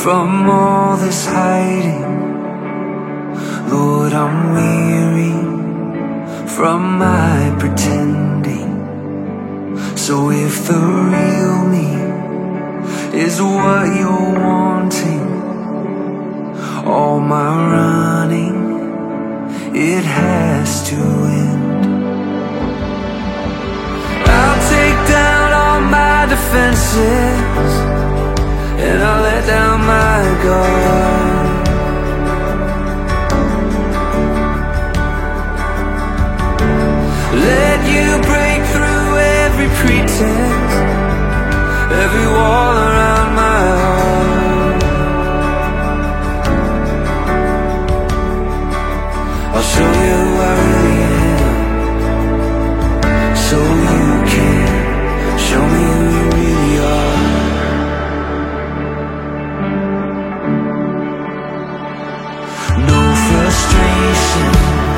from all this hiding. Lord, I'm weary from my pretending. So if the real me is what you're wanting, all my running, it has to end. I'll take down all my defenses, and I'll let down my guard. Let you break through every pretense, every wall around my heart. I'll show you who I really am, so you can show me who you really are. No frustration,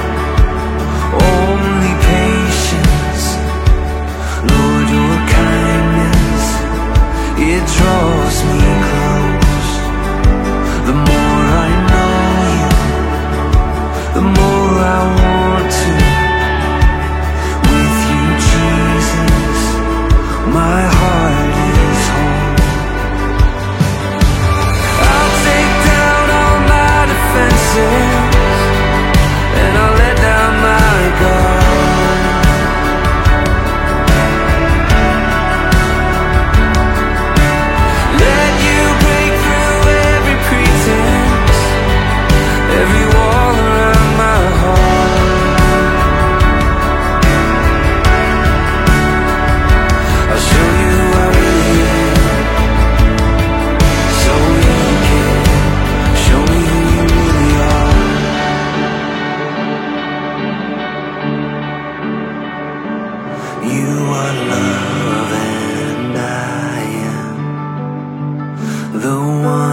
only patience. Lord, your kindness, it draws me close. The more I know you, the more I want to. With you, Jesus, my heart is home. I'll take down all my defenses, and I'll let down my guard. Let you break through every pretense, every wall around my heart. I'll show you who I really am, so you can show me who you really are. You are love and I am the one.